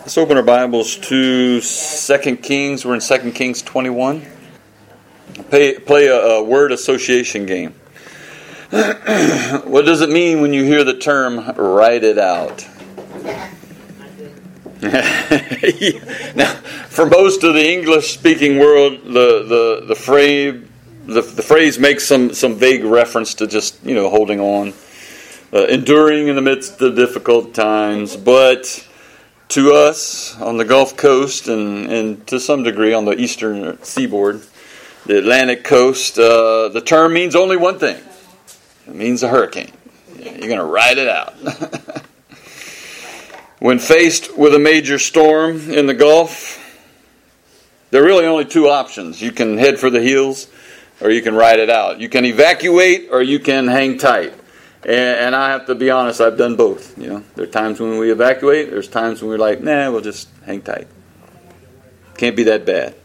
Let's open our Bibles to 2 Kings. We're in 2 Kings 21. Play a word association game. What does it mean when you hear the term "write it out"? Now, for most of the English-speaking world, the phrase makes some vague reference to just holding on, enduring in the midst of difficult times, but to us on the Gulf Coast and to some degree on the eastern seaboard, the Atlantic coast, the term means only one thing. It means a hurricane. You're going to ride it out. When faced with a major storm in the Gulf, there are really only two options. You can head for the hills or you can ride it out. You can evacuate or you can hang tight. And I have to be honest, I've done both. There are times when we evacuate. There's times when we're like, nah, we'll just hang tight. Can't be that bad.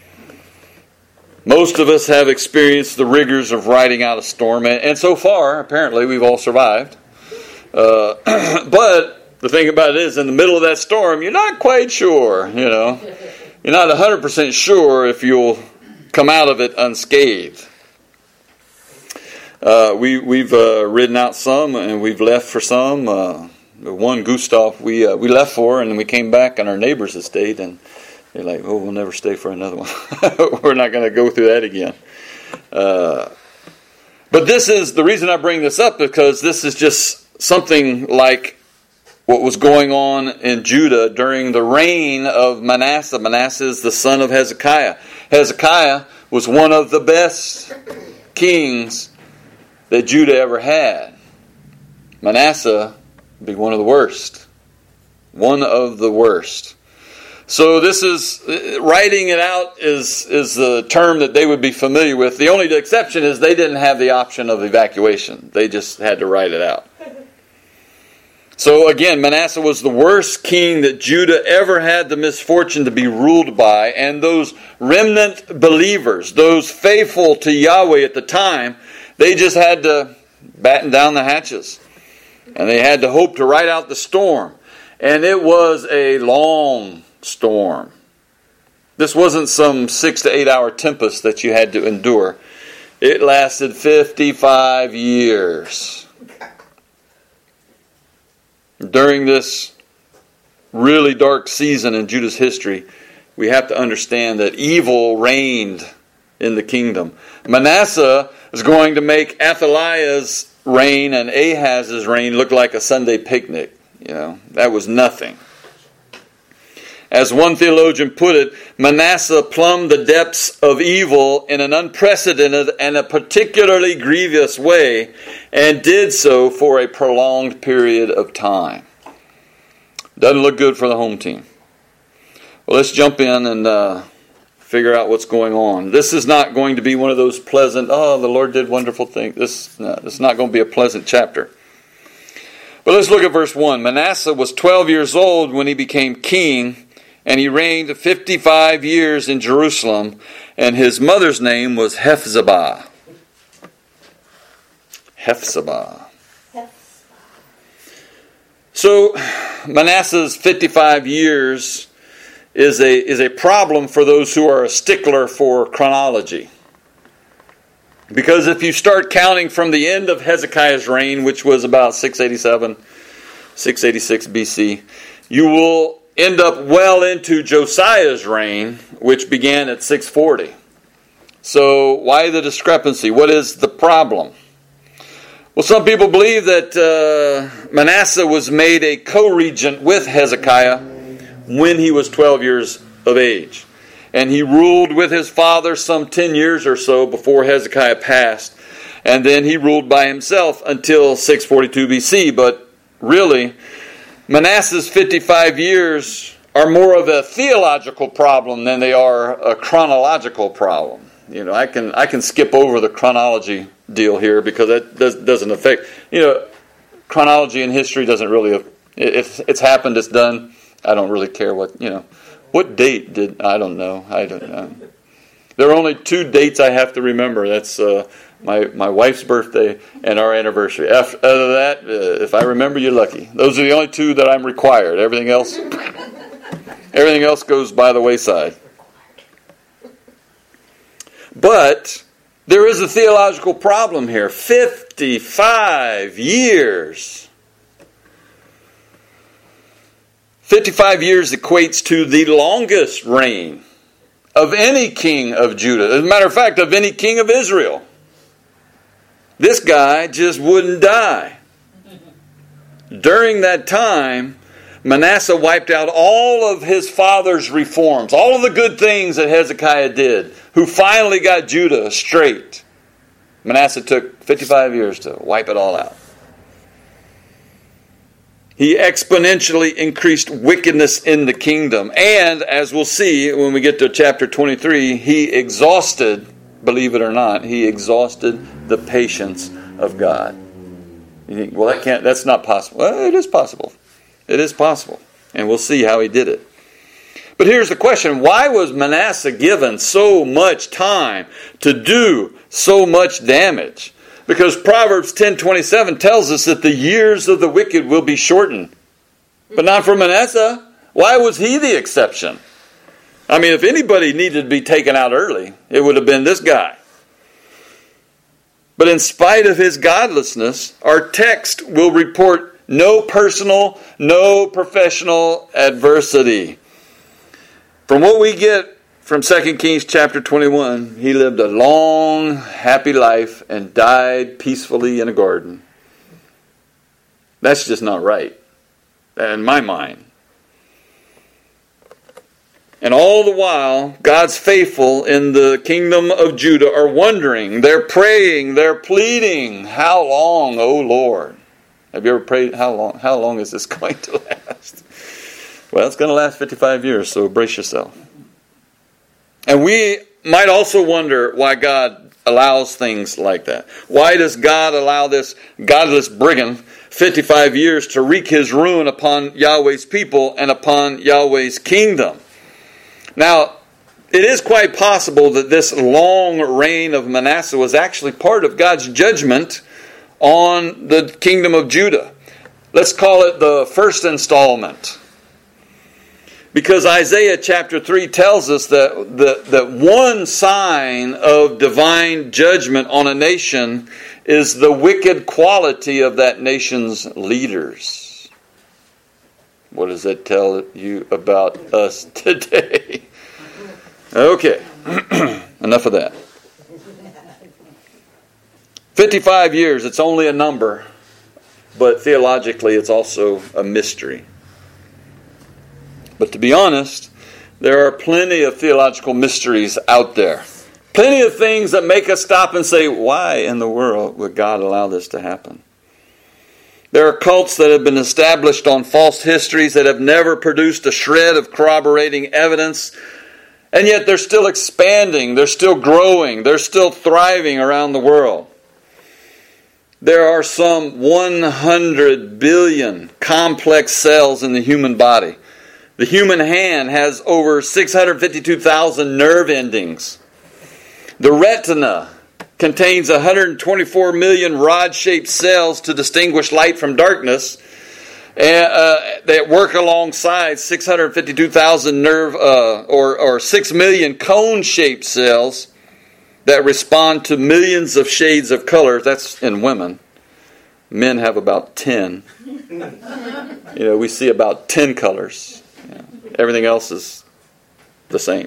Most of us have experienced the rigors of riding out a storm. And so far, apparently, we've all survived. But the thing about it is, in the middle of that storm, you're not quite sure. You're not 100% sure if you'll come out of it unscathed. We've ridden out some, and we've left for some. The one Gustav we left for, and then we came back, and our neighbors had stayed, and they're like, "Oh, we'll never stay for another one. We're not going to go through that again." But this is the reason I bring this up, because this is just something like what was going on in Judah during the reign of Manasseh. Manasseh is the son of Hezekiah. Hezekiah was one of the best kings that Judah ever had. Manasseh would be one of the worst. One of the worst. So this is, writing it out is the term that they would be familiar with. The only exception is they didn't have the option of evacuation. They just had to write it out. So again, Manasseh was the worst king that Judah ever had the misfortune to be ruled by. And those remnant believers, those faithful to Yahweh at the time, they just had to batten down the hatches. And they had to hope to ride out the storm. And it was a long storm. This wasn't some 6 to 8 hour tempest that you had to endure. It lasted 55 years. During this really dark season in Judah's history, we have to understand that evil reigned in the kingdom. Manasseh is going to make Athaliah's reign and Ahaz's reign look like a Sunday picnic. That was nothing. As one theologian put it, Manasseh plumbed the depths of evil in an unprecedented and a particularly grievous way, and did so for a prolonged period of time. Doesn't look good for the home team. Well, let's jump in and figure out what's going on. This is not going to be one of those pleasant, the Lord did wonderful things. This is not going to be a pleasant chapter. But let's look at verse 1. Manasseh was 12 years old when he became king, and he reigned 55 years in Jerusalem, and his mother's name was Hephzibah. Hephzibah. So Manasseh's 55 years is a problem for those who are a stickler for chronology. Because if you start counting from the end of Hezekiah's reign, which was about 687, 686 BC, you will end up well into Josiah's reign, which began at 640. So why the discrepancy? What is the problem? Well, some people believe that Manasseh was made a co-regent with Hezekiah when he was 12 years of age. And he ruled with his father some 10 years or so before Hezekiah passed. And then he ruled by himself until 642 BC. But really, Manasseh's 55 years are more of a theological problem than they are a chronological problem. I can skip over the chronology deal here because that doesn't affect. Chronology in history doesn't really. If it's happened, it's done. I don't really care what date did. I don't know. There are only 2 dates I have to remember. That's my wife's birthday and our anniversary. After that, if I remember, you're lucky. Those are the only two that I'm required. Everything else, Everything else goes by the wayside. But there is a theological problem here. 55 years. 55 years equates to the longest reign of any king of Judah. As a matter of fact, of any king of Israel. This guy just wouldn't die. During that time, Manasseh wiped out all of his father's reforms, all of the good things that Hezekiah did, who finally got Judah straight. Manasseh took 55 years to wipe it all out. He exponentially increased wickedness in the kingdom. And, as we'll see when we get to chapter 23, he exhausted, believe it or not, he exhausted the patience of God. You think, well, that's not possible. Well, it is possible. It is possible. And we'll see how he did it. But here's the question. Why was Manasseh given so much time to do so much damage? Because Proverbs 10:27 tells us that the years of the wicked will be shortened. But not for Manasseh. Why was he the exception? I mean, if anybody needed to be taken out early, it would have been this guy. But in spite of his godlessness, our text will report no personal, no professional adversity. From what we get from 2 Kings chapter 21, he lived a long, happy life and died peacefully in a garden. That's just not right, in my mind. And all the while, God's faithful in the kingdom of Judah are wondering, they're praying, they're pleading, how long, O Lord? Have you ever prayed, how long is this going to last? Well, it's going to last 55 years, so brace yourself. And we might also wonder why God allows things like that. Why does God allow this godless brigand 55 years to wreak his ruin upon Yahweh's people and upon Yahweh's kingdom? Now, it is quite possible that this long reign of Manasseh was actually part of God's judgment on the kingdom of Judah. Let's call it the first installment. Because Isaiah chapter 3 tells us that one sign of divine judgment on a nation is the wicked quality of that nation's leaders. What does that tell you about us today? Okay, enough of that. 55 years, it's only a number, but theologically it's also a mystery. But to be honest, there are plenty of theological mysteries out there. Plenty of things that make us stop and say, why in the world would God allow this to happen? There are cults that have been established on false histories that have never produced a shred of corroborating evidence, and yet they're still expanding, they're still growing, they're still thriving around the world. There are some 100 billion complex cells in the human body. The human hand has over 652,000 nerve endings. The retina contains 124 million rod-shaped cells to distinguish light from darkness that work alongside 652,000 nerve or 6 million cone-shaped cells that respond to millions of shades of color. That's in women. Men have about 10. We see about 10 colors. Everything else is the same.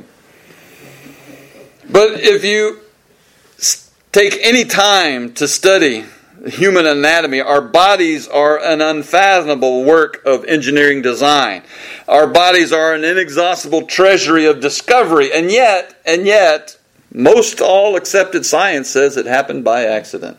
But if you take any time to study human anatomy, our bodies are an unfathomable work of engineering design. Our bodies are an inexhaustible treasury of discovery, and yet, most all accepted science says it happened by accident.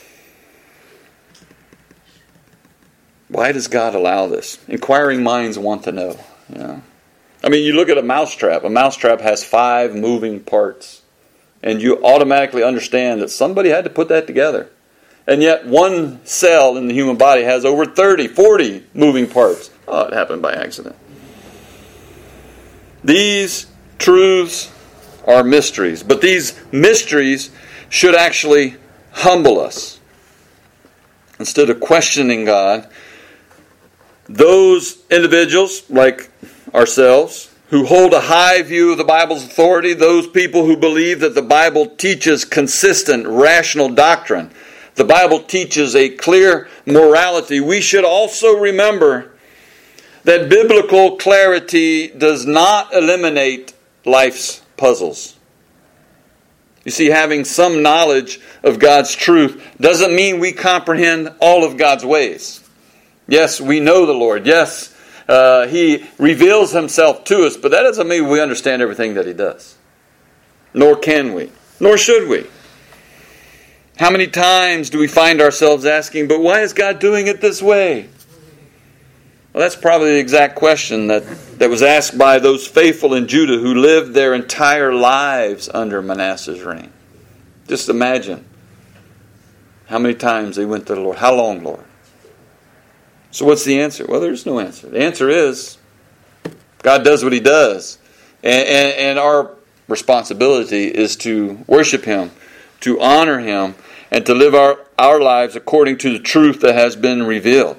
Why does God allow this? Inquiring minds want to know. I mean, you look at a mousetrap. A mousetrap has 5 moving parts. And you automatically understand that somebody had to put that together. And yet one cell in the human body has over 30, 40 moving parts. Oh, it happened by accident. These truths are mysteries. But these mysteries should actually humble us. Instead of questioning God, those individuals, like ourselves, who hold a high view of the Bible's authority, those people who believe that the Bible teaches consistent, rational doctrine, the Bible teaches a clear morality, we should also remember that biblical clarity does not eliminate life's puzzles. You see, having some knowledge of God's truth doesn't mean we comprehend all of God's ways. Yes, we know the Lord. Yes, He reveals Himself to us, but that doesn't mean we understand everything that He does. Nor can we. Nor should we. How many times do we find ourselves asking, but why is God doing it this way? Well, that's probably the exact question that was asked by those faithful in Judah who lived their entire lives under Manasseh's reign. Just imagine how many times they went to the Lord. How long, Lord? So what's the answer? Well, there's no answer. The answer is God does what He does. And our responsibility is to worship Him, to honor Him, and to live our lives according to the truth that has been revealed.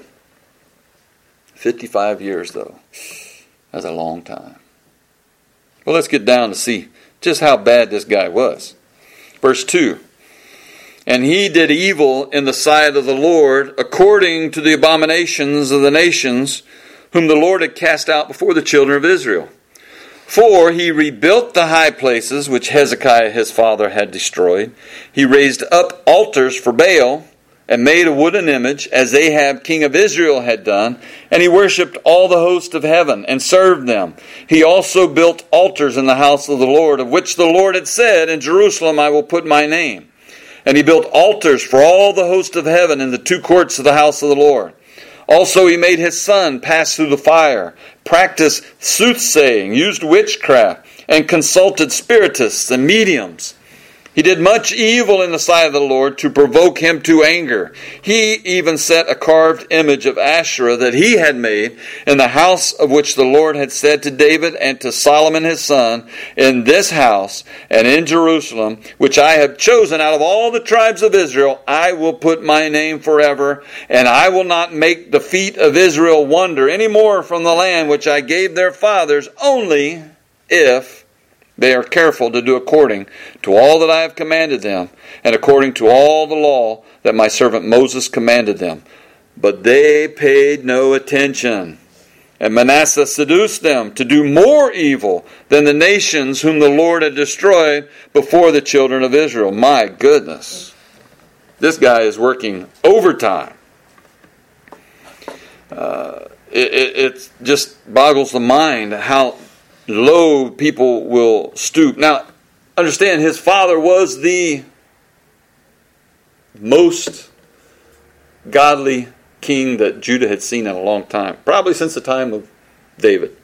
55 years, though. That's a long time. Well, let's get down to see just how bad this guy was. Verse 2. And he did evil in the sight of the Lord, according to the abominations of the nations, whom the Lord had cast out before the children of Israel. For he rebuilt the high places which Hezekiah his father had destroyed. He raised up altars for Baal, and made a wooden image, as Ahab king of Israel had done, and he worshipped all the host of heaven, and served them. He also built altars in the house of the Lord, of which the Lord had said, In Jerusalem I will put my name. And he built altars for all the host of heaven in the two courts of the house of the Lord. Also he made his son pass through the fire, practiced soothsaying, used witchcraft, and consulted spiritists and mediums. He did much evil in the sight of the Lord to provoke Him to anger. He even set a carved image of Asherah that he had made in the house of which the Lord had said to David and to Solomon his son, In this house and in Jerusalem, which I have chosen out of all the tribes of Israel, I will put my name forever, and I will not make the feet of Israel wander any more from the land which I gave their fathers, only if they are careful to do according to all that I have commanded them, and according to all the law that my servant Moses commanded them. But they paid no attention. And Manasseh seduced them to do more evil than the nations whom the Lord had destroyed before the children of Israel. My goodness. This guy is working overtime. It just boggles the mind how low people will stoop. Now, understand, his father was the most godly king that Judah had seen in a long time. Probably since the time of David.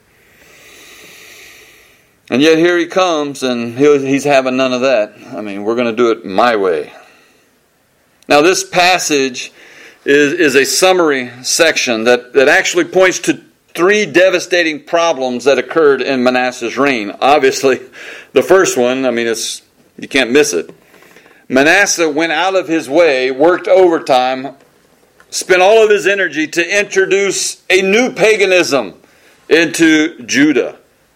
And yet here he comes, and he's having none of that. I mean, we're going to do it my way. Now, this passage is a summary section that actually points to three devastating problems that occurred in Manasseh's reign. Obviously, the first one, you can't miss it. Manasseh went out of his way, worked overtime, spent all of his energy to introduce a new paganism into Judah.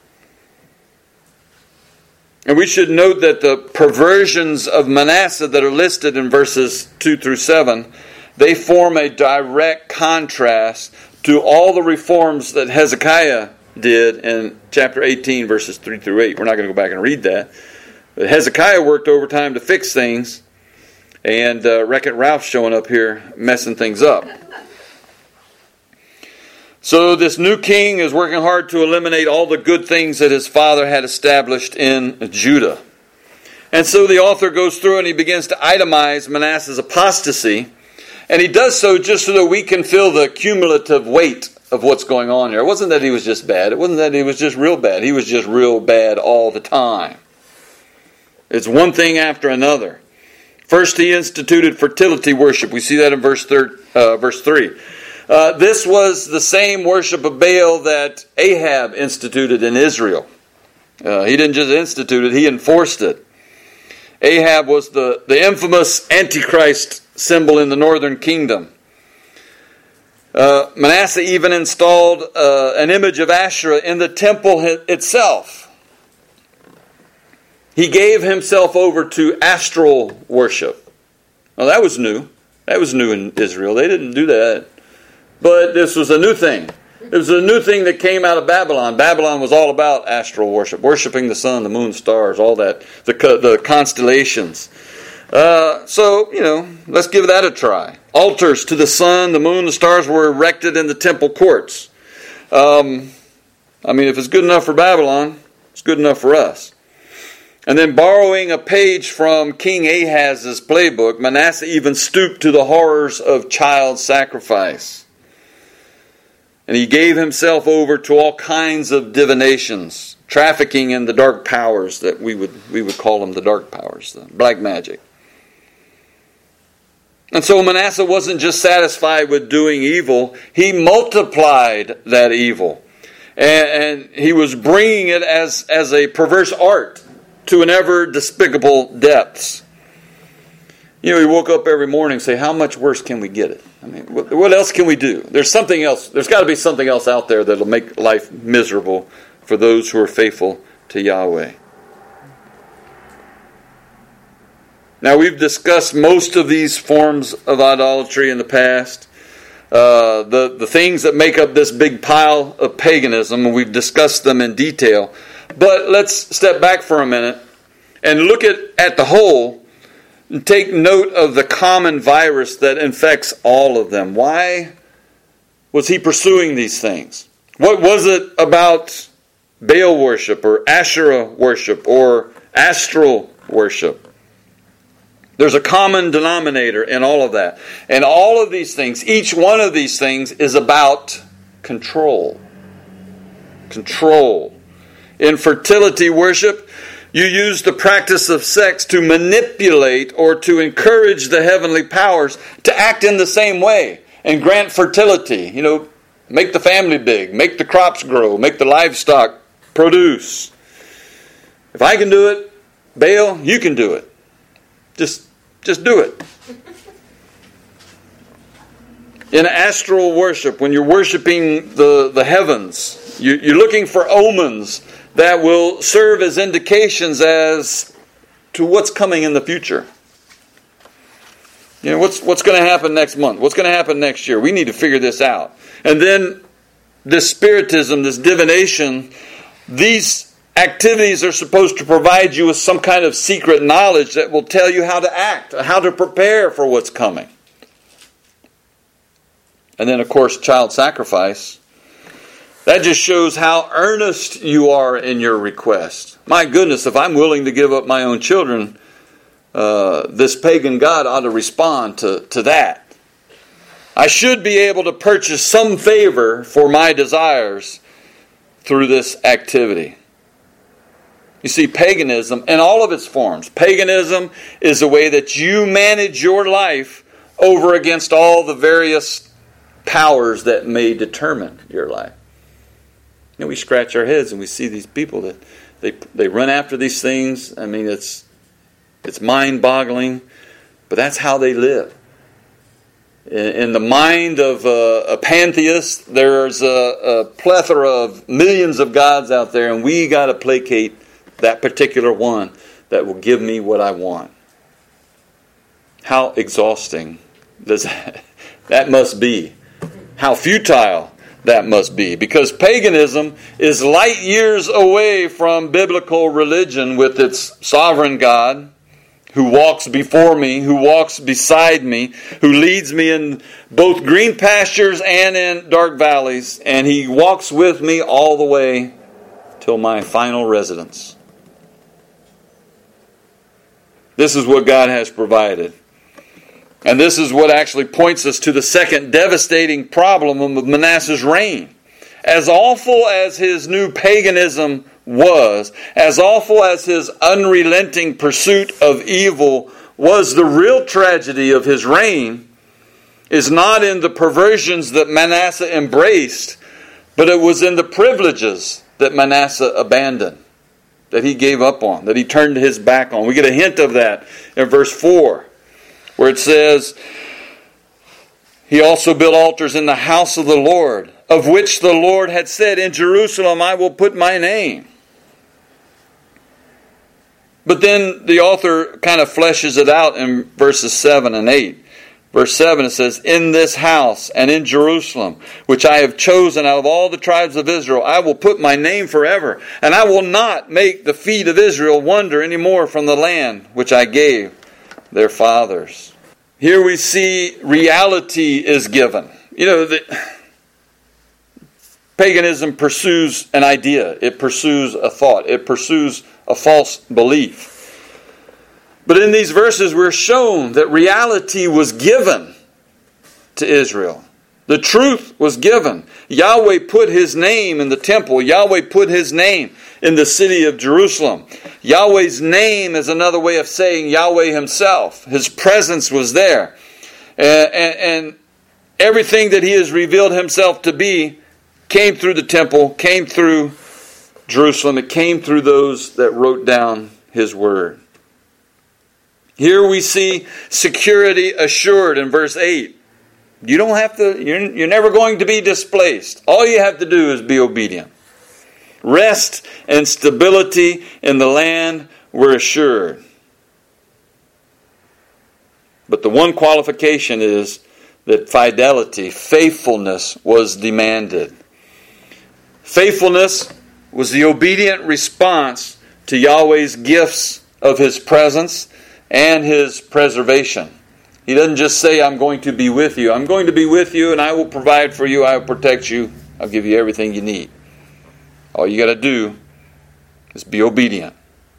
And we should note that the perversions of Manasseh that are listed in verses 2 through 7, they form a direct contrast to all the reforms that Hezekiah did in chapter 18, verses 3 through 8. We're not going to go back and read that. But Hezekiah worked overtime to fix things, and Wreck-It Ralph's showing up here messing things up. So this new king is working hard to eliminate all the good things that his father had established in Judah. And so the author goes through and he begins to itemize Manasseh's apostasy. And he does so just so that we can feel the cumulative weight of what's going on here. It wasn't that he was just bad. It wasn't that he was just real bad. He was just real bad all the time. It's one thing after another. First, he instituted fertility worship. We see that in verse 3. This was the same worship of Baal that Ahab instituted in Israel. He didn't just institute it, he enforced it. Ahab was the infamous Antichrist symbol in the northern kingdom. Manasseh even installed an image of Asherah in the temple itself. He gave himself over to astral worship. Well, that was new. That was new in Israel. They didn't do that. But this was a new thing. It was a new thing that came out of Babylon. Babylon was all about astral worship, worshiping the sun, the moon, stars, all that, the constellations. So, let's give that a try. Altars to the sun, the moon, the stars were erected in the temple courts. If it's good enough for Babylon, it's good enough for us. And then borrowing a page from King Ahaz's playbook, Manasseh even stooped to the horrors of child sacrifice. And he gave himself over to all kinds of divinations, trafficking in the dark powers that we would call them the dark powers, the black magic. And so Manasseh wasn't just satisfied with doing evil, he multiplied that evil. And he was bringing it as a perverse art to an ever despicable depths. He woke up every morning and say, how much worse can we get it? What else can we do? There's something else. There's got to be something else out there that'll make life miserable for those who are faithful to Yahweh. Now, we've discussed most of these forms of idolatry in the past. The things that make up this big pile of paganism, and we've discussed them in detail. But let's step back for a minute and look at the whole and take note of the common virus that infects all of them. Why was he pursuing these things? What was it about Baal worship or Asherah worship or astral worship? There's a common denominator in all of that. And all of these things, each one of these things is about control. Control. In fertility worship, you use the practice of sex to manipulate or to encourage the heavenly powers to act in the same way and grant fertility. Make the family big, make the crops grow, make the livestock produce. If I can do it, Baal, you can do it. Just do it. In astral worship, when you're worshiping the heavens, you're looking for omens that will serve as indications as to what's coming in the future. What's going to happen next month? What's going to happen next year? We need to figure this out. And then this spiritism, this divination, these activities are supposed to provide you with some kind of secret knowledge that will tell you how to act, how to prepare for what's coming. And then, of course, child sacrifice. That just shows how earnest you are in your request. My goodness, if I'm willing to give up my own children, this pagan god ought to respond to that. I should be able to purchase some favor for my desires through this activity. You see, paganism in all of its forms. Paganism is a way that you manage your life over against all the various powers that may determine your life. We scratch our heads and we see these people that they run after these things. It's mind-boggling, but that's how they live. In the mind of a pantheist, there's a plethora of millions of gods out there, and we got to placate that particular one that will give me what I want. How exhausting does that must be? How futile that must be, because paganism is light years away from biblical religion with its sovereign God who walks before me, who walks beside me, who leads me in both green pastures and in dark valleys, and he walks with me all the way till my final residence. This is what God has provided. And this is what actually points us to the second devastating problem of Manasseh's reign. As awful as his new paganism was, as awful as his unrelenting pursuit of evil was, the real tragedy of his reign is not in the perversions that Manasseh embraced, but it was in the privileges that Manasseh abandoned, that he gave up on, that he turned his back on. We get a hint of that in verse 4. Where it says, He also built altars in the house of the Lord, of which the Lord had said, in Jerusalem I will put my name. But then the author kind of fleshes it out in verses 7 and 8. Verse 7, it says, in this house and in Jerusalem, which I have chosen out of all the tribes of Israel, I will put my name forever, and I will not make the feet of Israel wander any more from the land which I gave their fathers. Here we see reality is given. Paganism pursues an idea. It pursues a thought. It pursues a false belief. But in these verses we're shown that reality was given to Israel. The truth was given. Yahweh put His name in the temple. Yahweh put His name in the city of Jerusalem. Yahweh's name is another way of saying Yahweh Himself. His presence was there. And everything that He has revealed Himself to be came through the temple, came through Jerusalem. It came through those that wrote down His word. Here we see security assured in verse 8. You don't have to, you're never going to be displaced. All you have to do is be obedient. Rest and stability in the land were assured. But the one qualification is that fidelity, faithfulness was demanded. Faithfulness was the obedient response to Yahweh's gifts of His presence and His preservation. He doesn't just say, I'm going to be with you. I'm going to be with you and I will provide for you. I will protect you. I'll give you everything you need. All you got to do is be obedient.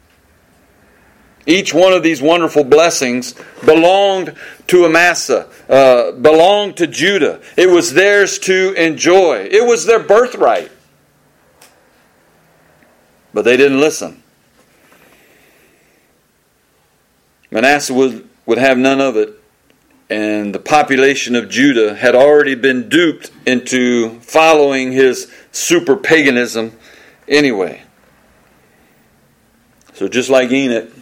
Each one of these wonderful blessings belonged to Manasseh, belonged to Judah. It was theirs to enjoy. It was their birthright. But they didn't listen. Manasseh would have none of it, and the population of Judah had already been duped into following his super paganism anyway. So just like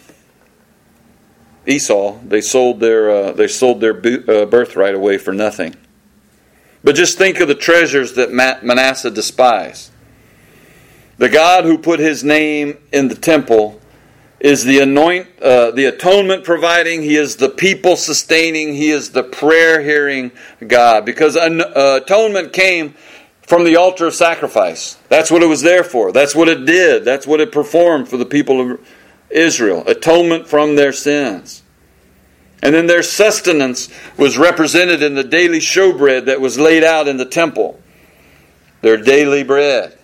Esau, they sold their birthright away for nothing. But just think of the treasures that Manasseh despised. The God who put His name in the temple is the atonement providing. He is the people sustaining. He is the prayer hearing God. Because atonement came from the altar of sacrifice. That's what it was there for. That's what it did. That's what it performed for the people of Israel. Atonement from their sins. And then their sustenance was represented in the daily showbread that was laid out in the temple. Their daily bread.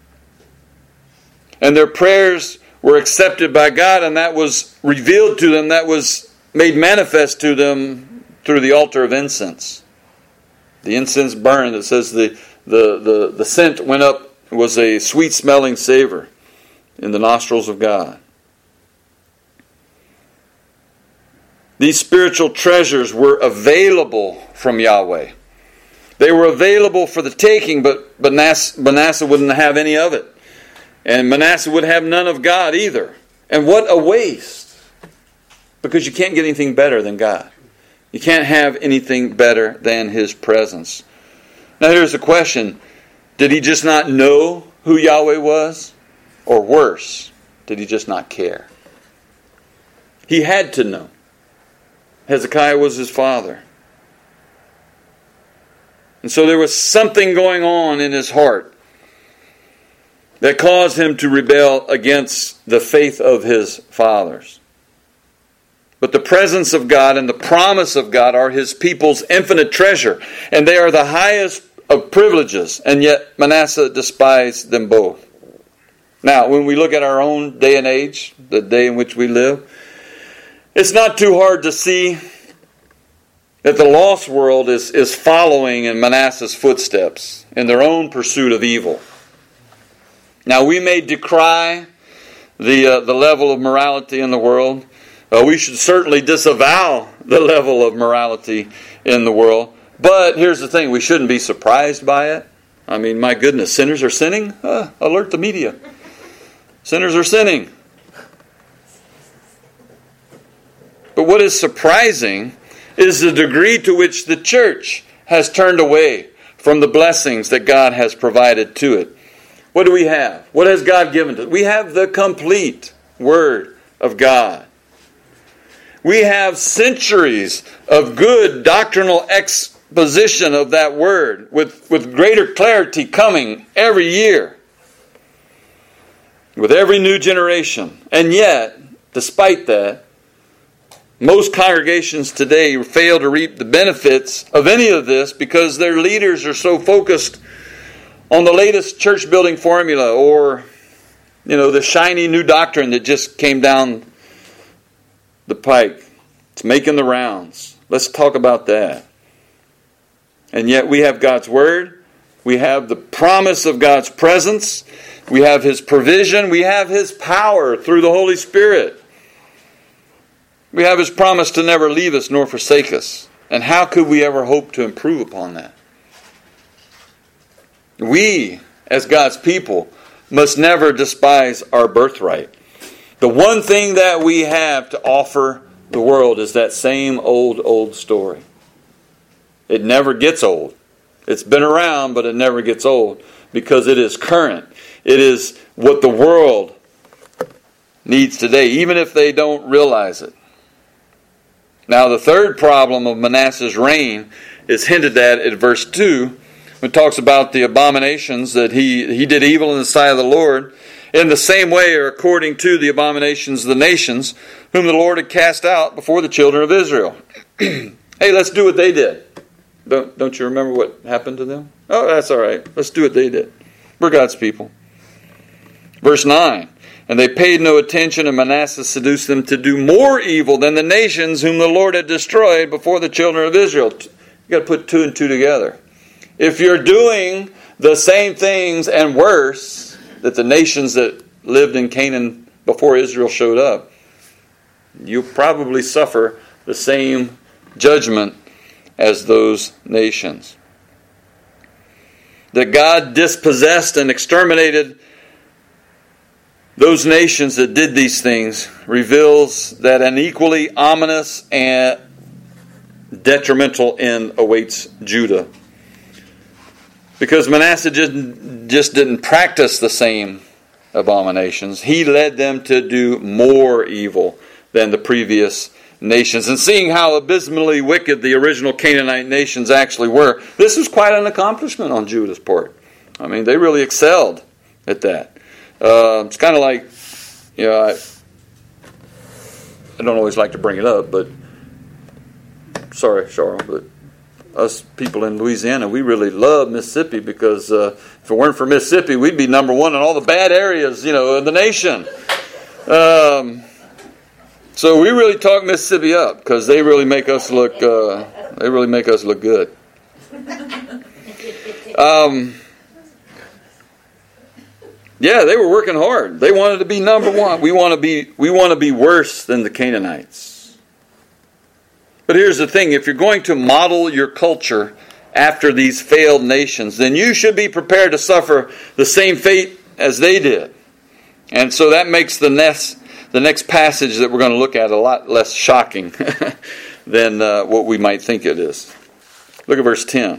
And their prayers were accepted by God, and that was revealed to them, that was made manifest to them through the altar of incense. The incense burned. It says the scent went up, was a sweet-smelling savor in the nostrils of God. These spiritual treasures were available from Yahweh. They were available for the taking, but Manasseh wouldn't have any of it. And Manasseh would have none of God either. And what a waste. Because you can't get anything better than God. You can't have anything better than His presence. Now here's the question. Did he just not know who Yahweh was? Or worse, did he just not care? He had to know. Hezekiah was his father. And so there was something going on in his heart that caused him to rebel against the faith of his fathers. But the presence of God and the promise of God are His people's infinite treasure, and they are the highest of privileges, and yet Manasseh despised them both. Now, when we look at our own day and age, the day in which we live, it's not too hard to see that the lost world is following in Manasseh's footsteps in their own pursuit of evil. Now, we may decry the level of morality in the world. We should certainly disavow the level of morality in the world. But here's the thing, we shouldn't be surprised by it. I mean, my goodness, sinners are sinning? Alert the media. Sinners are sinning. But what is surprising is the degree to which the church has turned away from the blessings that God has provided to it, what do we have? What has God given to us? We have the complete Word of God. We have centuries of good doctrinal exposition of that Word with greater clarity coming every year with every new generation. And yet, despite that, most congregations today fail to reap the benefits of any of this because their leaders are so focused on the latest church building formula or, the shiny new doctrine that just came down the pike. It's making the rounds. Let's talk about that. And yet we have God's Word. We have the promise of God's presence. We have His provision. We have His power through the Holy Spirit. We have His promise to never leave us nor forsake us. And how could we ever hope to improve upon that? We, as God's people, must never despise our birthright. The one thing that we have to offer the world is that same old story. It never gets old. It's been around, but it never gets old because it is current. It is what the world needs today, even if they don't realize it. Now, the third problem of Manasseh's reign is hinted at verse 2. It talks about the abominations that he did evil in the sight of the Lord in the same way or according to the abominations of the nations whom the Lord had cast out before the children of Israel. Hey, let's do what they did. Don't you remember what happened to them? Oh, that's all right. Let's do what they did. We're God's people. Verse 9. And they paid no attention, and Manasseh seduced them to do more evil than the nations whom the Lord had destroyed before the children of Israel. You've got to put two and two together. If you're doing the same things and worse that the nations that lived in Canaan before Israel showed up, you'll probably suffer the same judgment as those nations. That God dispossessed and exterminated those nations that did these things reveals that an equally ominous and detrimental end awaits Judah. Because Manasseh just didn't practice the same abominations. He led them to do more evil than the previous nations. And seeing how abysmally wicked the original Canaanite nations actually were, this was quite an accomplishment on Judah's part. I mean, they really excelled at that. It's kind of like, I don't always like to bring it up, but sorry, Charles, but us people in Louisiana, we really love Mississippi because if it weren't for Mississippi, we'd be number one in all the bad areas, of the nation. So we really talk Mississippi up because they really make us look. They really make us look good. Yeah, they were working hard. They wanted to be number one. We want to be worse than the Canaanites. But here's the thing: if you're going to model your culture after these failed nations, then you should be prepared to suffer the same fate as they did. And so that makes the next passage that we're going to look at a lot less shocking than what we might think it is. Look at verse 10.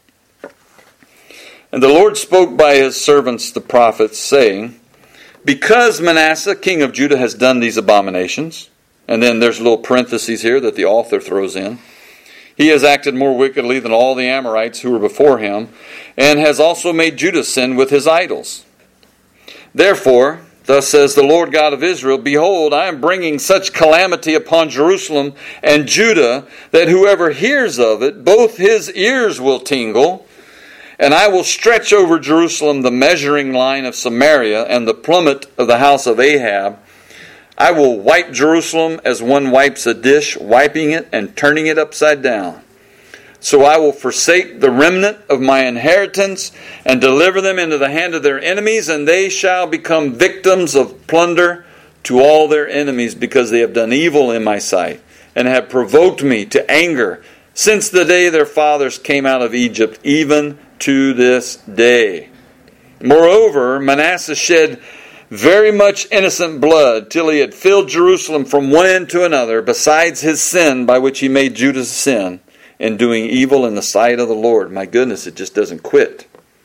And the Lord spoke by His servants the prophets, saying, because Manasseh, king of Judah, has done these abominations, and then there's a little parentheses here that the author throws in, he has acted more wickedly than all the Amorites who were before him, and has also made Judah sin with his idols. Therefore, thus says the Lord God of Israel, behold, I am bringing such calamity upon Jerusalem and Judah, that whoever hears of it, both his ears will tingle, and I will stretch over Jerusalem the measuring line of Samaria and the plummet of the house of Ahab. I will wipe Jerusalem as one wipes a dish, wiping it and turning it upside down. So I will forsake the remnant of my inheritance and deliver them into the hand of their enemies, and they shall become victims of plunder to all their enemies, because they have done evil in my sight and have provoked me to anger since the day their fathers came out of Egypt, even to this day. Moreover, Manasseh shed very much innocent blood till he had filled Jerusalem from one end to another, besides his sin by which he made Judah sin. in doing evil in the sight of the Lord. My goodness, it just doesn't quit.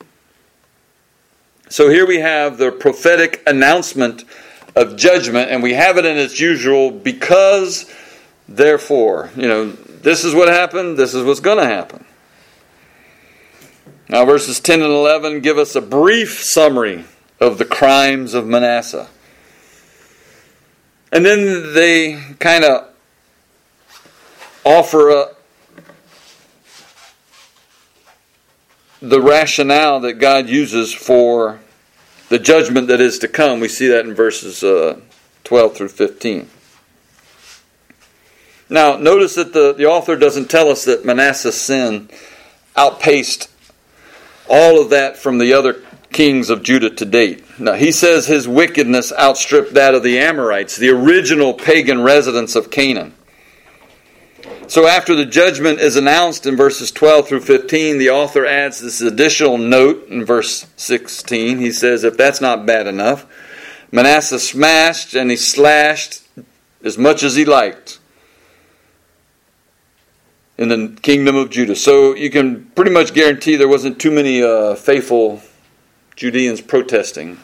So here we have the prophetic announcement of judgment, and we have it in its usual because, therefore. This is what happened, this is what's going to happen. Now verses 10 and 11 give us a brief summary of the crimes of Manasseh. And then they kind of offer the rationale that God uses for the judgment that is to come. We see that in verses 12 through 15. Now, notice that the author doesn't tell us that Manasseh's sin outpaced all of that from the other kings of Judah to date. Now, he says his wickedness outstripped that of the Amorites, the original pagan residents of Canaan. So after the judgment is announced in verses 12 through 15, the author adds this additional note in verse 16. He says, if that's not bad enough, Manasseh smashed and he slashed as much as he liked in the kingdom of Judah. So you can pretty much guarantee there wasn't too many faithful Judeans protesting.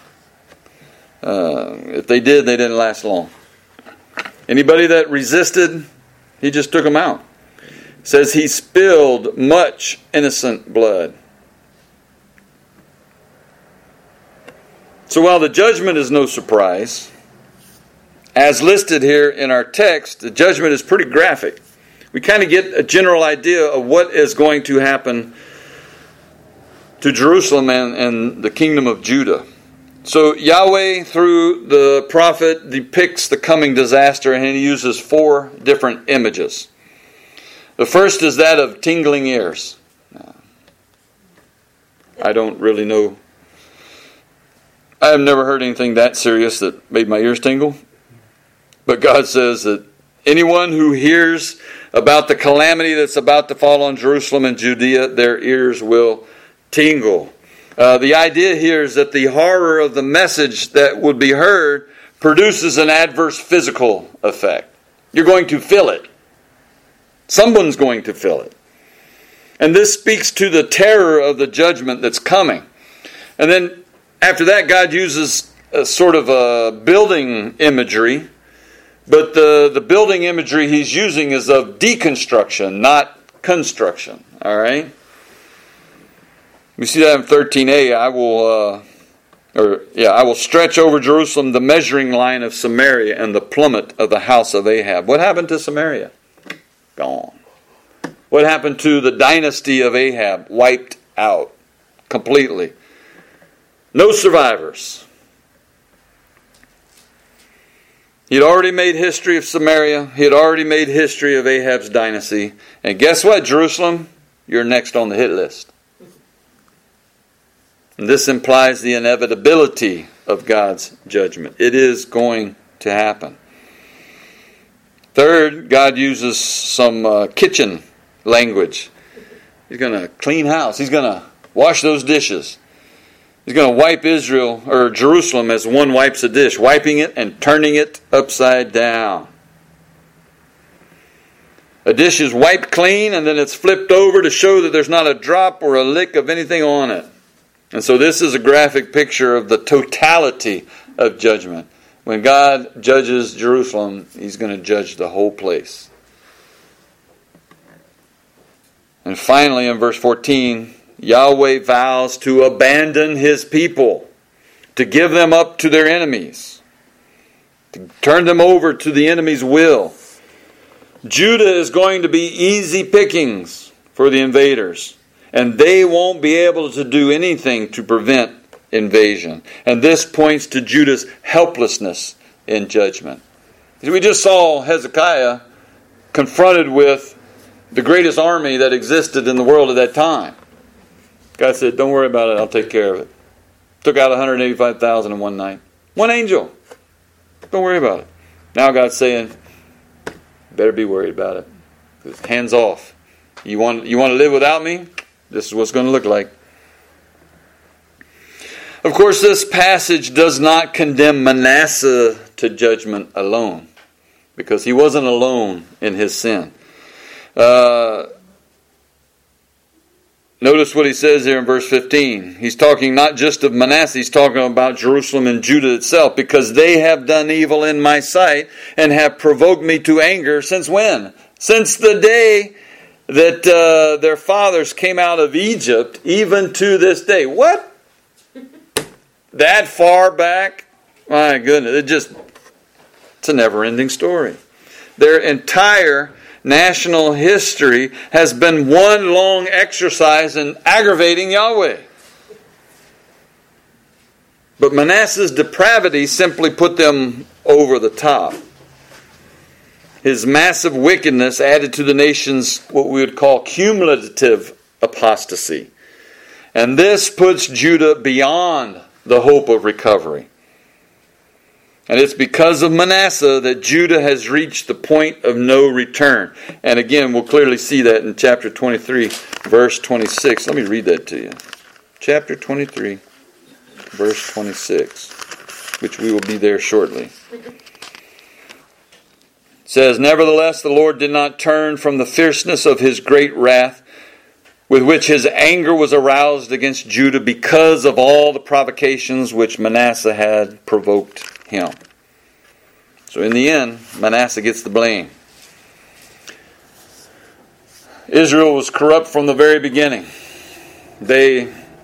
If they did, they didn't last long. Anybody that resisted, he just took them out. It says he spilled much innocent blood. So while the judgment is no surprise, as listed here in our text, the judgment is pretty graphic. We kind of get a general idea of what is going to happen to Jerusalem and the kingdom of Judah. So Yahweh, through the prophet, depicts the coming disaster, and he uses 4 different images. The first is that of tingling ears. I don't really know. I have never heard anything that serious that made my ears tingle. But God says that anyone who hears about the calamity that's about to fall on Jerusalem and Judea, their ears will tingle. The idea here is that the horror of the message that would be heard produces an adverse physical effect. You're going to feel it. Someone's going to feel it. And this speaks to the terror of the judgment that's coming. And then after that, God uses a sort of a building imagery. But the building imagery he's using is of deconstruction, not construction. All right? We see that in 13a. I will stretch over Jerusalem the measuring line of Samaria and the plummet of the house of Ahab. What happened to Samaria? Gone. What happened to the dynasty of Ahab? Wiped out completely. No survivors. He had already made history of Samaria. He had already made history of Ahab's dynasty. And guess what, Jerusalem? You're next on the hit list. And this implies the inevitability of God's judgment. It is going to happen. Third, God uses some kitchen language. He's going to clean house. He's going to wash those dishes. He's going to wipe Israel or Jerusalem as one wipes a dish, wiping it and turning it upside down. A dish is wiped clean and then it's flipped over to show that there's not a drop or a lick of anything on it. And so this is a graphic picture of the totality of judgment. When God judges Jerusalem, He's going to judge the whole place. And finally, in verse 14, Yahweh vows to abandon His people, to give them up to their enemies, to turn them over to the enemy's will. Judah is going to be easy pickings for the invaders, and they won't be able to do anything to prevent invasion. And this points to Judah's helplessness in judgment. We just saw Hezekiah confronted with the greatest army that existed in the world at that time. God said, don't worry about it, I'll take care of it. Took out 185,000 in one night. One angel. Don't worry about it. Now God's saying, better be worried about it. Because hands off. You want to live without me? This is what it's going to look like. Of course, this passage does not condemn Manasseh to judgment alone, because he wasn't alone in his sin. Notice what he says here in verse 15. He's talking not just of Manasseh, he's talking about Jerusalem and Judah itself, because they have done evil in my sight and have provoked me to anger since when? Since the day that their fathers came out of Egypt, even to this day. What? That far back? My goodness, it's a never-ending story. Their entire national history has been one long exercise in aggravating Yahweh. But Manasseh's depravity simply put them over the top. His massive wickedness added to the nation's what we would call cumulative apostasy. And this puts Judah beyond the hope of recovery. And it's because of Manasseh that Judah has reached the point of no return. And again, we'll clearly see that in chapter 23, verse 26. Let me read that to you. Chapter 23, verse 26, which we will be there shortly. It says, "Nevertheless, the Lord did not turn from the fierceness of his great wrath, with which his anger was aroused against Judah because of all the provocations which Manasseh had provoked him." So in the end, Manasseh gets the blame. Israel was corrupt from the very beginning. They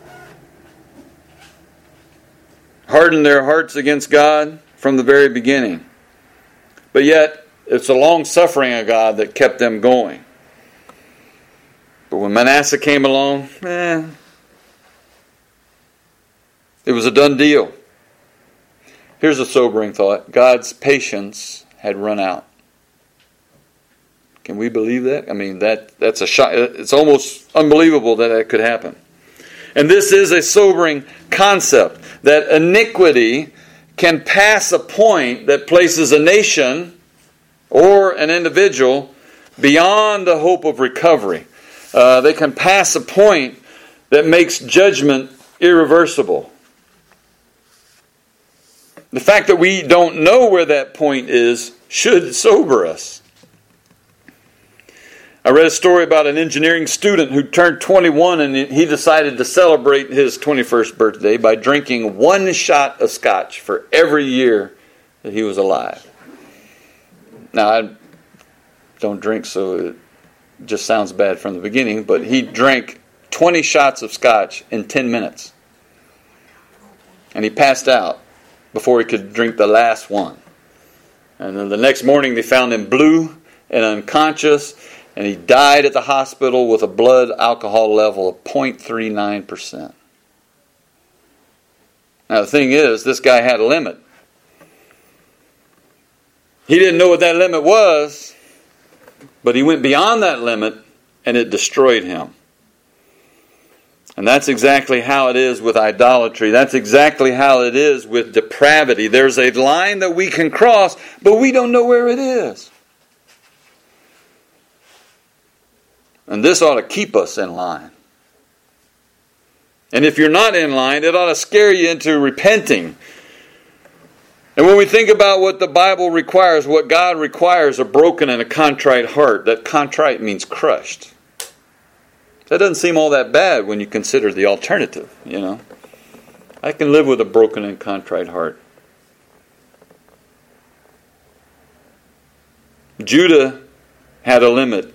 hardened their hearts against God from the very beginning. But yet, it's the long-suffering of God that kept them going. But when Manasseh came along, it was a done deal. Here's a sobering thought. God's patience had run out. Can we believe that? I mean, that's a shock. It's almost unbelievable that could happen. And this is a sobering concept, that iniquity can pass a point that places a nation or an individual beyond the hope of recovery. They can pass a point that makes judgment irreversible. The fact that we don't know where that point is should sober us. I read a story about an engineering student who turned 21 and he decided to celebrate his 21st birthday by drinking one shot of scotch for every year that he was alive. Now, I don't drink, so it just sounds bad from the beginning, but he drank 20 shots of scotch in 10 minutes. And he passed out before he could drink the last one. And then the next morning they found him blue and unconscious, and he died at the hospital with a blood alcohol level of 0.39%. Now the thing is, this guy had a limit. He didn't know what that limit was, but he went beyond that limit and it destroyed him. And that's exactly how it is with idolatry. That's exactly how it is with depravity. There's a line that we can cross, but we don't know where it is. And this ought to keep us in line. And if you're not in line, it ought to scare you into repenting. And when we think about what the Bible requires, what God requires, a broken and a contrite heart. That contrite means crushed. That doesn't seem all that bad when you consider the alternative, you know. I can live with a broken and contrite heart. Judah had a limit,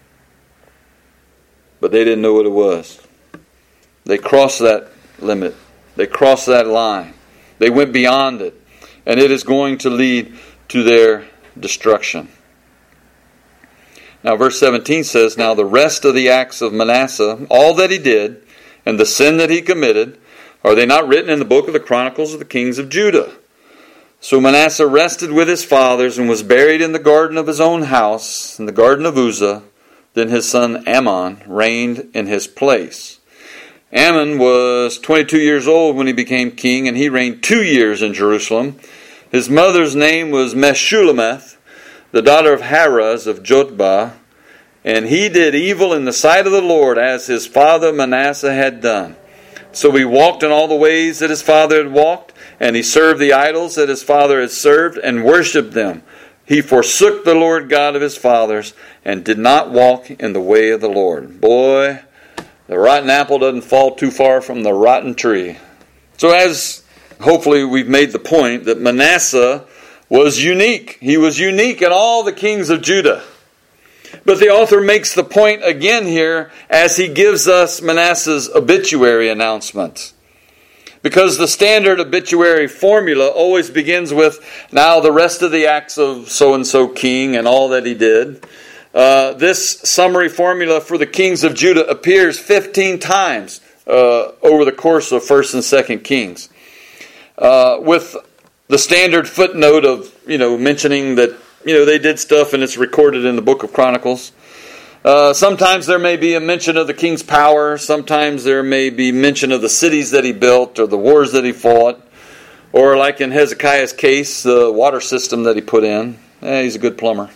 but they didn't know what it was. They crossed that limit. They crossed that line. They went beyond it. And it is going to lead to their destruction. Now verse 17 says, "Now the rest of the acts of Manasseh, all that he did, and the sin that he committed, are they not written in the book of the Chronicles of the Kings of Judah? So Manasseh rested with his fathers and was buried in the garden of his own house, in the garden of Uzzah. Then his son Amon reigned in his place." Amon was 22 years old when he became king, and he reigned 2 years in Jerusalem. His mother's name was Meshullemeth, the daughter of Haraz of Jotbah, and he did evil in the sight of the Lord, as his father Manasseh had done. So he walked in all the ways that his father had walked, and he served the idols that his father had served, and worshipped them. He forsook the Lord God of his fathers, and did not walk in the way of the Lord. Boy, The rotten apple doesn't fall too far from the rotten tree. So as hopefully we've made the point that Manasseh was unique. He was unique in all the kings of Judah. But the author makes the point again here as he gives us Manasseh's obituary announcement. Because the standard obituary formula always begins with, now the rest of the acts of so-and-so king and all that he did. This summary formula for the kings of Judah appears 15 times over the course of 1st and 2nd Kings. With the standard footnote of, mentioning that, they did stuff and it's recorded in the book of Chronicles. Sometimes there may be a mention of the king's power. Sometimes there may be mention of the cities that he built or the wars that he fought. Or like in Hezekiah's case, the water system that he put in. He's a good plumber.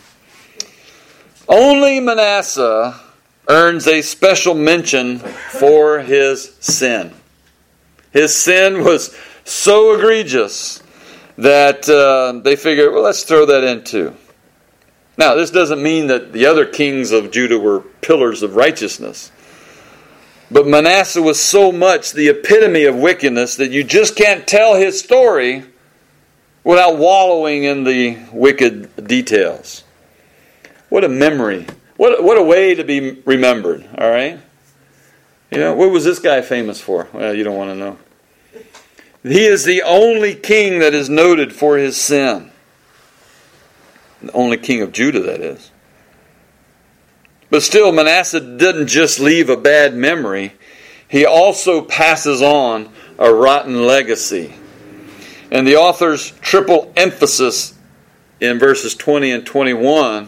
Only Manasseh earns a special mention for his sin. His sin was so egregious that they figured, well, let's throw that in too. Now, this doesn't mean that the other kings of Judah were pillars of righteousness. But Manasseh was so much the epitome of wickedness that you just can't tell his story without wallowing in the wicked details. What a memory. What a way to be remembered, all right? What was this guy famous for? Well, you don't want to know. He is the only king that is noted for his sin. The only king of Judah, that is. But still, Manasseh didn't just leave a bad memory. He also passes on a rotten legacy. And the author's triple emphasis in verses 20 and 21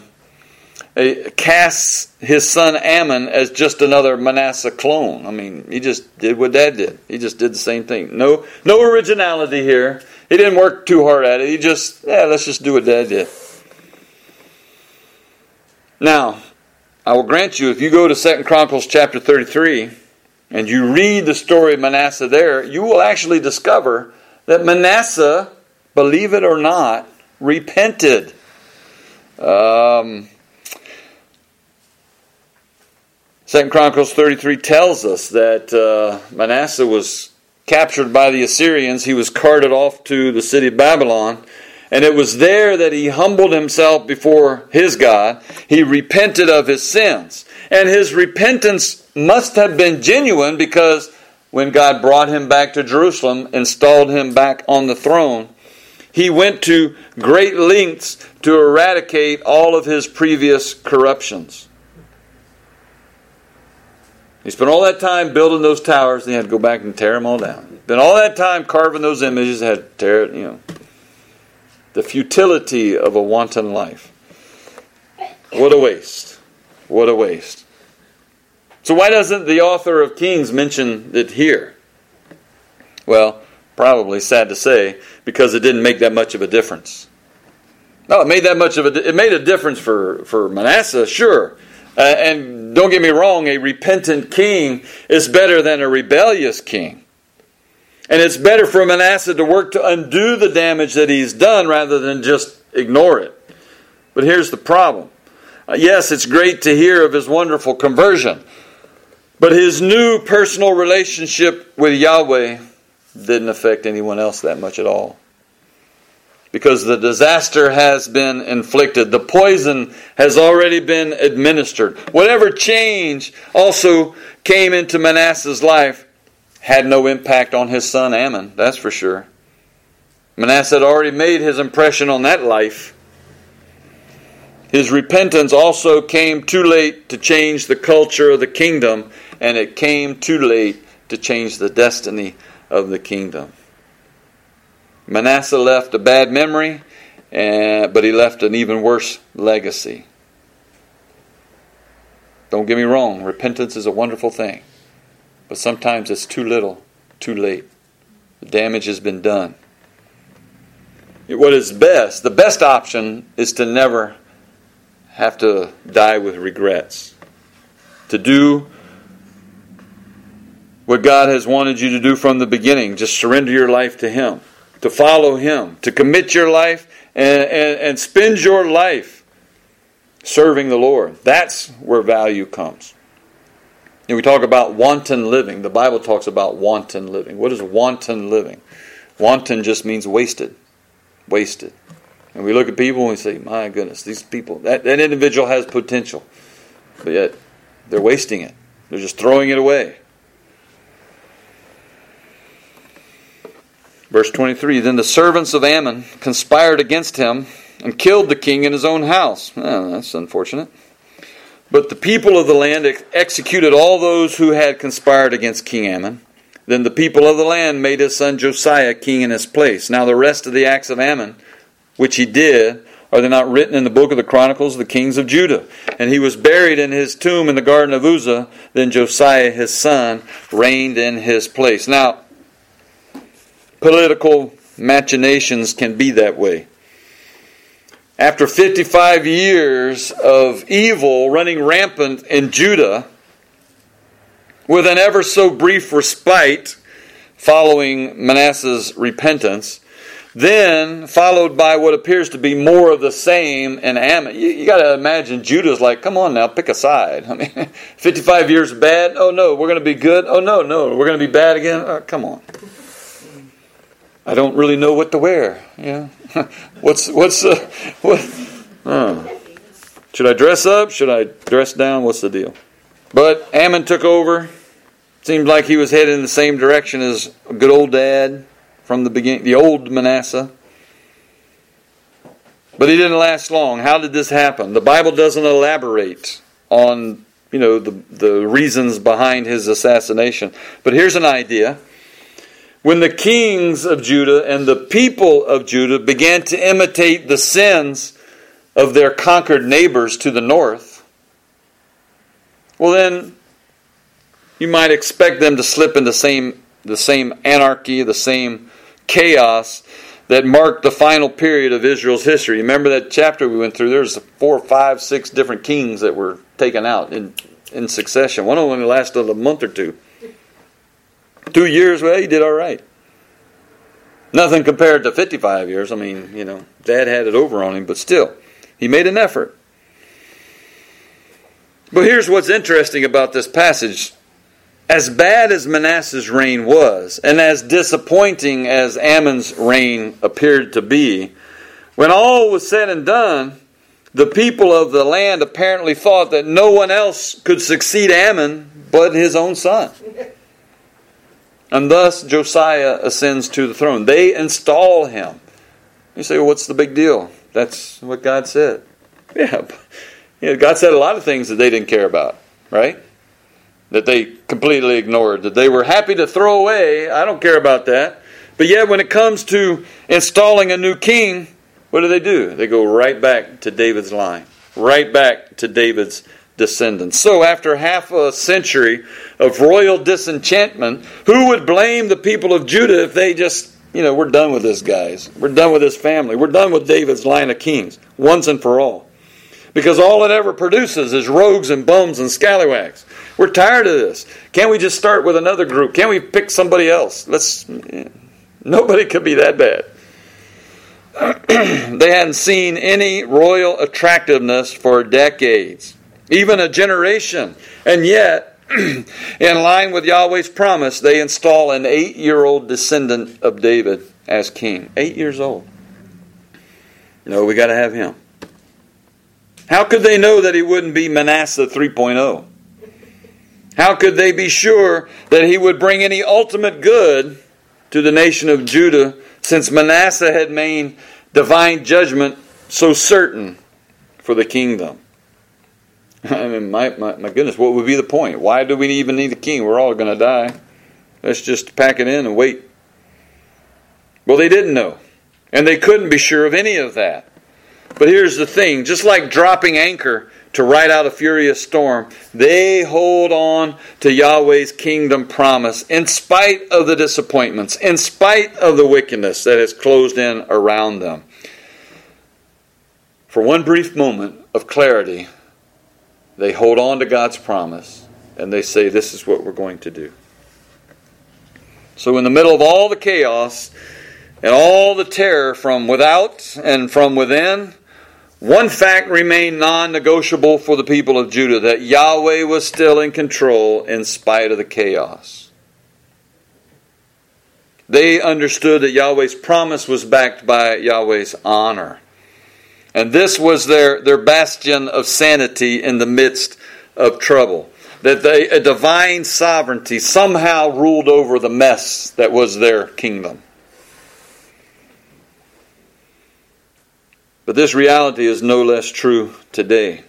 casts his son Ammon as just another Manasseh clone. I mean, he just did what Dad did. He just did the same thing. No originality here. He didn't work too hard at it. He just, let's just do what Dad did. Now, I will grant you, if you go to 2 Chronicles chapter 33 and you read the story of Manasseh there, you will actually discover that Manasseh, believe it or not, repented. 2 Chronicles 33 tells us that Manasseh was captured by the Assyrians. He was carted off to the city of Babylon. And it was there that he humbled himself before his God. He repented of his sins. And his repentance must have been genuine, because when God brought him back to Jerusalem, installed him back on the throne, he went to great lengths to eradicate all of his previous corruptions. He spent all that time building those towers, and he had to go back and tear them all down. Spent all that time carving those images, had to tear it, The futility of a wanton life. What a waste. What a waste. So why doesn't the author of Kings mention it here? Well, probably, sad to say, because it didn't make that much of a difference. No, it made a difference for Manasseh, sure. And don't get me wrong, a repentant king is better than a rebellious king. And it's better for Manasseh to work to undo the damage that he's done rather than just ignore it. But here's the problem. Yes, it's great to hear of his wonderful conversion. But his new personal relationship with Yahweh didn't affect anyone else that much at all. Because the disaster has been inflicted. The poison has already been administered. Whatever change also came into Manasseh's life had no impact on his son Ammon, that's for sure. Manasseh had already made his impression on that life. His repentance also came too late to change the culture of the kingdom, and it came too late to change the destiny of the kingdom. Manasseh left a bad memory, but he left an even worse legacy. Don't get me wrong, repentance is a wonderful thing. But sometimes it's too little, too late. The damage has been done. What is best, the best option is to never have to die with regrets. To do what God has wanted you to do from the beginning. Just surrender your life to Him. To follow Him. To commit your life and spend your life serving the Lord. That's where value comes. And we talk about wanton living. The Bible talks about wanton living. What is wanton living? Wanton just means wasted. Wasted. And we look at people and we say, my goodness, these people, that individual has potential. But yet, they're wasting it. They're just throwing it away. Verse 23, then the servants of Ammon conspired against him and killed the king in his own house. Oh, that's unfortunate. But the people of the land executed all those who had conspired against King Ammon. Then the people of the land made his son Josiah king in his place. Now the rest of the acts of Ammon, which he did, are they not written in the book of the Chronicles of the kings of Judah? And he was buried in his tomb in the garden of Uzzah. Then Josiah his son reigned in his place. Now, political machinations can be that way. After 55 years of evil running rampant in Judah, with an ever so brief respite following Manasseh's repentance, then followed by what appears to be more of the same in Ammon. You got to imagine Judah's like, come on now, pick a side. I mean, 55 years bad? Oh no, we're going to be good? Oh no, we're going to be bad again? Oh, come on. I don't really know what to wear. Yeah, should I dress up? Should I dress down? What's the deal? But Ammon took over. Seemed like he was headed in the same direction as a good old dad from the beginning, the old Manasseh. But he didn't last long. How did this happen? The Bible doesn't elaborate on, the reasons behind his assassination. But here's an idea. When the kings of Judah and the people of Judah began to imitate the sins of their conquered neighbors to the north, well then, you might expect them to slip into the same anarchy, the same chaos that marked the final period of Israel's history. Remember that chapter we went through? There's 4, 5, 6 different kings that were taken out in succession. One of them only lasted a month or two. 2 years, well, he did all right. Nothing compared to 55 years. I mean, Dad had it over on him, but still, he made an effort. But here's what's interesting about this passage. As bad as Manasseh's reign was, and as disappointing as Ammon's reign appeared to be, when all was said and done, the people of the land apparently thought that no one else could succeed Ammon but his own son. And thus Josiah ascends to the throne. They install him. You say, well, what's the big deal? That's what God said. Yeah, God said a lot of things that they didn't care about, right? That they completely ignored, that they were happy to throw away. I don't care about that. But yet when it comes to installing a new king, what do? They go right back to David's line, right back to David's descendants. So after half a century of royal disenchantment, who would blame the people of Judah if they just, we're done with this, guys. We're done with this family. We're done with David's line of kings, once and for all. Because all it ever produces is rogues and bums and scallywags. We're tired of this. Can't we just start with another group? Can't we pick somebody else? Nobody could be that bad. They hadn't seen any royal attractiveness for decades, even a generation. And yet, in line with Yahweh's promise, they install an 8-year-old descendant of David as king. 8 years old. No, we got to have him. How could they know that he wouldn't be Manasseh 3.0? How could they be sure that he would bring any ultimate good to the nation of Judah, since Manasseh had made divine judgment so certain for the kingdom? I mean, my goodness, what would be the point? Why do we even need a king? We're all going to die. Let's just pack it in and wait. Well, they didn't know. And they couldn't be sure of any of that. But here's the thing. Just like dropping anchor to ride out a furious storm, they hold on to Yahweh's kingdom promise in spite of the disappointments, in spite of the wickedness that has closed in around them. For one brief moment of clarity, they hold on to God's promise and they say, this is what we're going to do. So in the middle of all the chaos and all the terror from without and from within, One fact remained non-negotiable for the people of Judah, that Yahweh was still in control in spite of the chaos. They understood that Yahweh's promise was backed by Yahweh's honor. And this was their bastion of sanity in the midst of trouble. That a divine sovereignty somehow ruled over the mess that was their kingdom. But this reality is no less true today.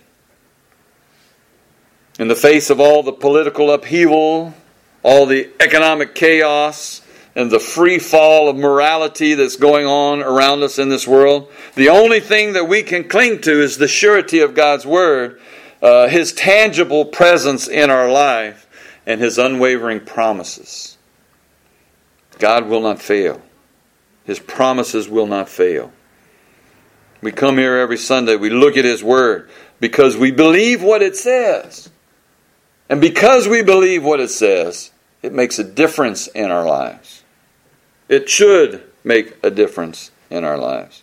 In the face of all the political upheaval, all the economic chaos, and the free fall of morality that's going on around us in this world, the only thing that we can cling to is the surety of God's Word, His tangible presence in our life, and His unwavering promises. God will not fail. His promises will not fail. We come here every Sunday, we look at His Word because we believe what it says. And because we believe what it says, it makes a difference in our lives. It should make a difference in our lives.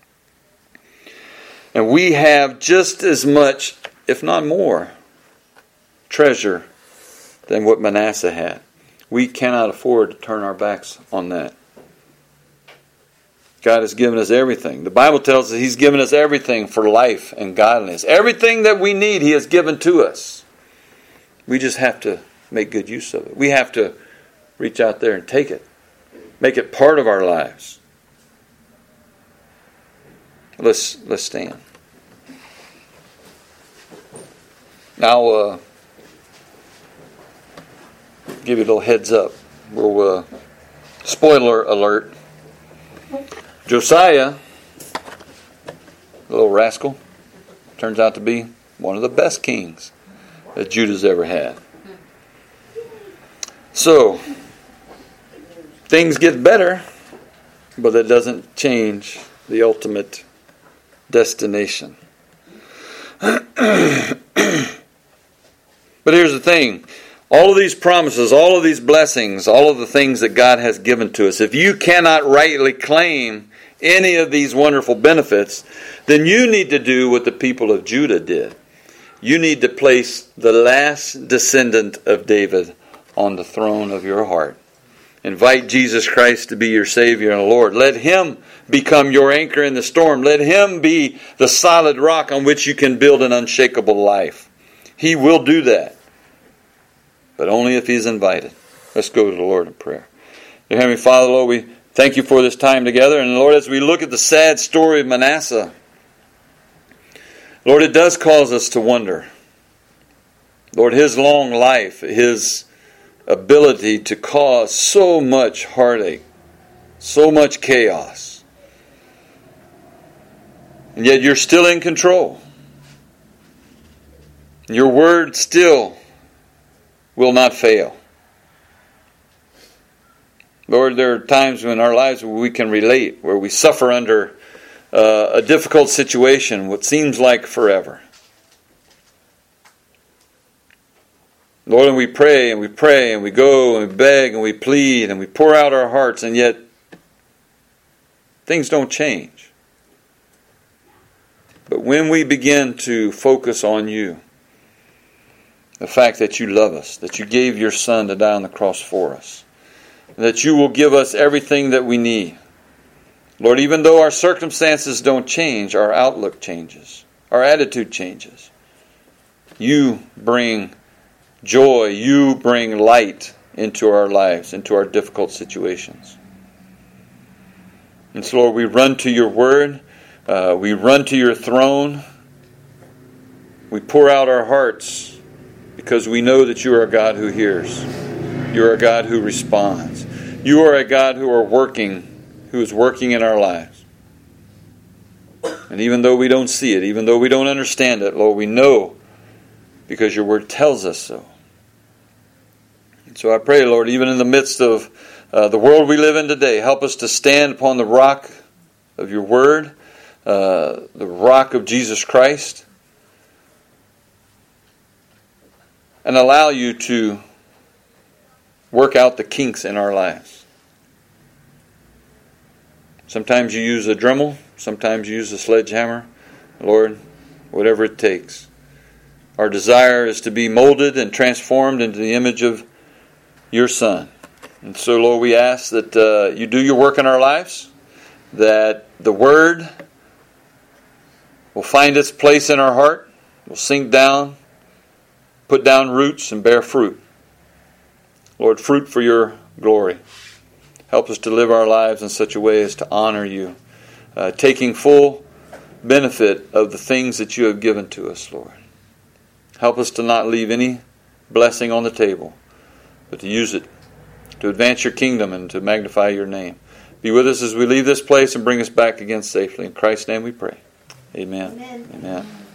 And we have just as much, if not more, treasure than what Manasseh had. We cannot afford to turn our backs on that. God has given us everything. The Bible tells us He's given us everything for life and godliness. Everything that we need He has given to us. We just have to make good use of it. We have to reach out there and take it. Make it part of our lives. Let's stand. Now, give you a little heads up. We'll spoiler alert. Josiah, the little rascal, turns out to be one of the best kings that Judah's ever had. So, things get better, but that doesn't change the ultimate destination. But here's the thing. All of these promises, all of these blessings, all of the things that God has given to us, if you cannot rightly claim any of these wonderful benefits, then you need to do what the people of Judah did. You need to place the last descendant of David on the throne of your heart. Invite Jesus Christ to be your Savior and Lord. Let Him become your anchor in the storm. Let Him be the solid rock on which you can build an unshakable life. He will do that, but only if He's invited. Let's go to the Lord in prayer. Dear Heavenly Father, Lord, we thank You for this time together. And Lord, as we look at the sad story of Manasseh, Lord, it does cause us to wonder. Lord, his long life, his ability to cause so much heartache, so much chaos. And yet You're still in control. Your word still will not fail. Lord, there are times in our lives where we can relate, where we suffer under a difficult situation, what seems like forever. Lord, and we pray and we pray and we go and we beg and we plead and we pour out our hearts, and yet things don't change. But when we begin to focus on You, the fact that You love us, that You gave Your Son to die on the cross for us, and that You will give us everything that we need. Lord, even though our circumstances don't change, our outlook changes. Our attitude changes. You bring joy. You bring light into our lives, into our difficult situations. And so, Lord, we run to Your word. We run to Your throne. We pour out our hearts because we know that You are a God who hears. You are a God who responds. You are a God who is working in our lives. And even though we don't see it, even though we don't understand it, Lord, we know because Your word tells us so. And so I pray, Lord, even in the midst of the world we live in today, help us to stand upon the rock of Your word, the rock of Jesus Christ, and allow You to work out the kinks in our lives. Sometimes You use a Dremel, sometimes You use a sledgehammer, Lord, whatever it takes. Our desire is to be molded and transformed into the image of your Son. And so, Lord, we ask that you do your work in our lives, that the Word will find its place in our heart, will sink down, put down roots, and bear fruit. Lord, fruit for your glory. Help us to live our lives in such a way as to honor you, taking full benefit of the things that you have given to us, Lord. Help us to not leave any blessing on the table, but to use it to advance your kingdom and to magnify your name. Be with us as we leave this place and bring us back again safely. In Christ's name we pray. Amen. Amen. Amen.